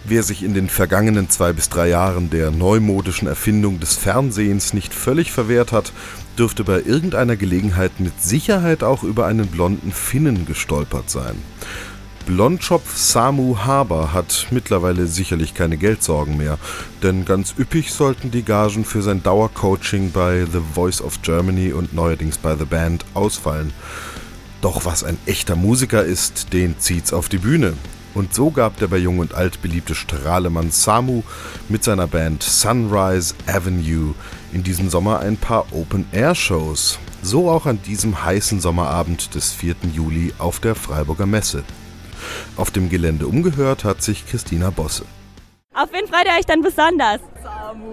Wer sich in den vergangenen 2 bis 3 Jahren der neumodischen Erfindung des Fernsehens nicht völlig verwehrt hat, dürfte bei irgendeiner Gelegenheit mit Sicherheit auch über einen blonden Finnen gestolpert sein. Blondschopf Samu Haber hat mittlerweile sicherlich keine Geldsorgen mehr, denn ganz üppig sollten die Gagen für sein Dauercoaching bei The Voice of Germany und neuerdings bei The Band ausfallen. Doch was ein echter Musiker ist, den zieht's auf die Bühne. Und so gab der bei Jung und Alt beliebte Strahlemann Samu mit seiner Band Sunrise Avenue in diesem Sommer ein paar Open-Air-Shows. So auch an diesem heißen Sommerabend des 4. Juli auf der Freiburger Messe. Auf dem Gelände umgehört hat sich Christina Bosse. Auf wen freut ihr euch dann besonders? Samu.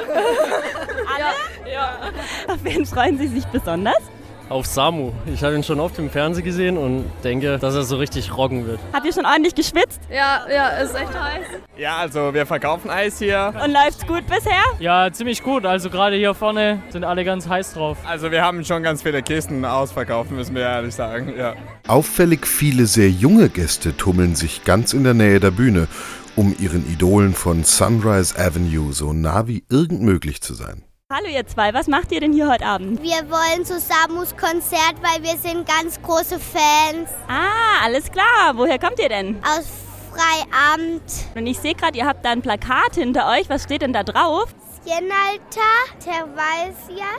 Alle? Ja. Auf wen freuen Sie sich besonders? Auf Samu. Ich habe ihn schon oft im Fernsehen gesehen und denke, dass er so richtig rocken wird. Habt ihr schon ordentlich geschwitzt? Ja, ist echt heiß. Ja, also wir verkaufen Eis hier. Und läuft's gut bisher? Ja, ziemlich gut. Also gerade hier vorne sind alle ganz heiß drauf. Also wir haben schon ganz viele Kisten ausverkauft, müssen wir ehrlich sagen. Ja. Auffällig viele sehr junge Gäste tummeln sich ganz in der Nähe der Bühne, um ihren Idolen von Sunrise Avenue so nah wie irgend möglich zu sein. Hallo ihr zwei, was macht ihr denn hier heute Abend? Wir wollen zu Samus Konzert, weil wir sind ganz große Fans. Ah, alles klar. Woher kommt ihr denn? Aus Freiamt. Und ich sehe gerade, ihr habt da ein Plakat hinter euch. Was steht denn da drauf? Sjenalta, Tervalsia,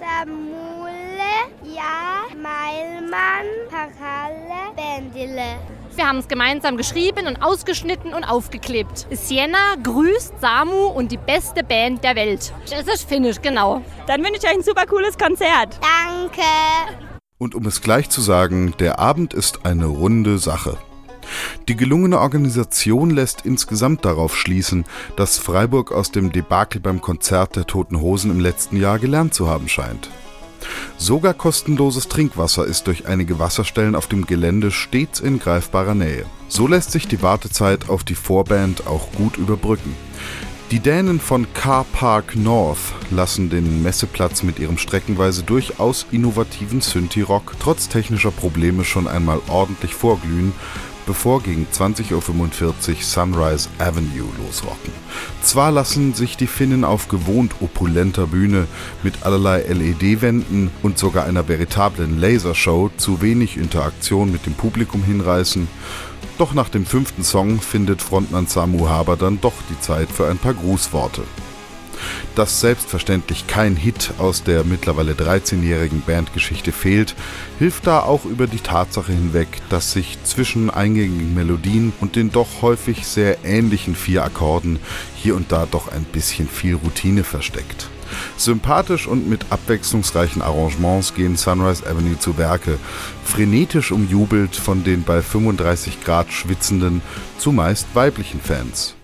Samule, Ja, Meilmann, Paralle, Bendile. Wir haben es gemeinsam geschrieben und ausgeschnitten und aufgeklebt. Sienna grüßt Samu und die beste Band der Welt. Das ist Finnisch, genau. Dann wünsche ich euch ein super cooles Konzert. Danke. Und um es gleich zu sagen, der Abend ist eine runde Sache. Die gelungene Organisation lässt insgesamt darauf schließen, dass Freiburg aus dem Debakel beim Konzert der Toten Hosen im letzten Jahr gelernt zu haben scheint. Sogar kostenloses Trinkwasser ist durch einige Wasserstellen auf dem Gelände stets in greifbarer Nähe. So lässt sich die Wartezeit auf die Vorband auch gut überbrücken. Die Dänen von Car Park North lassen den Messeplatz mit ihrem streckenweise durchaus innovativen Synthie-Rock trotz technischer Probleme schon einmal ordentlich vorglühen, bevor gegen 20:45 Uhr Sunrise Avenue losrocken. Zwar lassen sich die Finnen auf gewohnt opulenter Bühne mit allerlei LED-Wänden und sogar einer veritablen Lasershow zu wenig Interaktion mit dem Publikum hinreißen, doch nach dem 5. Song findet Frontmann Samu Haber dann doch die Zeit für ein paar Grußworte. Dass selbstverständlich kein Hit aus der mittlerweile 13-jährigen Bandgeschichte fehlt, hilft da auch über die Tatsache hinweg, dass sich zwischen eingängigen Melodien und den doch häufig sehr ähnlichen 4 Akkorden hier und da doch ein bisschen viel Routine versteckt. Sympathisch und mit abwechslungsreichen Arrangements gehen Sunrise Avenue zu Werke, frenetisch umjubelt von den bei 35 Grad schwitzenden, zumeist weiblichen Fans.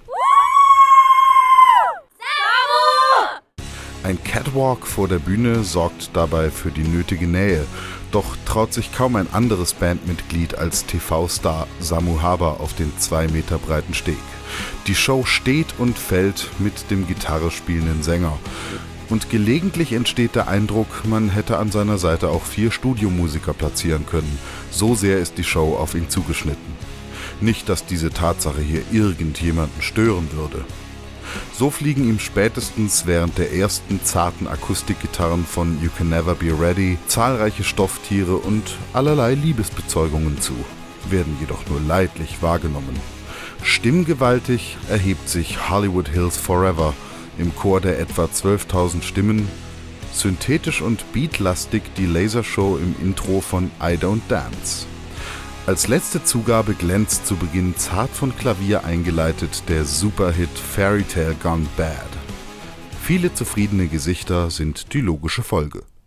Ein Catwalk vor der Bühne sorgt dabei für die nötige Nähe, doch traut sich kaum ein anderes Bandmitglied als TV-Star Samu Haber auf den 2 Meter breiten Steg. Die Show steht und fällt mit dem Gitarre spielenden Sänger. Und gelegentlich entsteht der Eindruck, man hätte an seiner Seite auch 4 Studiomusiker platzieren können. So sehr ist die Show auf ihn zugeschnitten. Nicht, dass diese Tatsache hier irgendjemanden stören würde. So fliegen ihm spätestens während der ersten zarten Akustikgitarren von You Can Never Be Ready zahlreiche Stofftiere und allerlei Liebesbezeugungen zu, werden jedoch nur leidlich wahrgenommen. Stimmgewaltig erhebt sich Hollywood Hills Forever im Chor der etwa 12.000 Stimmen, synthetisch und beatlastig die Lasershow im Intro von I Don't Dance. Als letzte Zugabe glänzt zu Beginn zart von Klavier eingeleitet der Superhit Fairy Tale Gone Bad. Viele zufriedene Gesichter sind die logische Folge.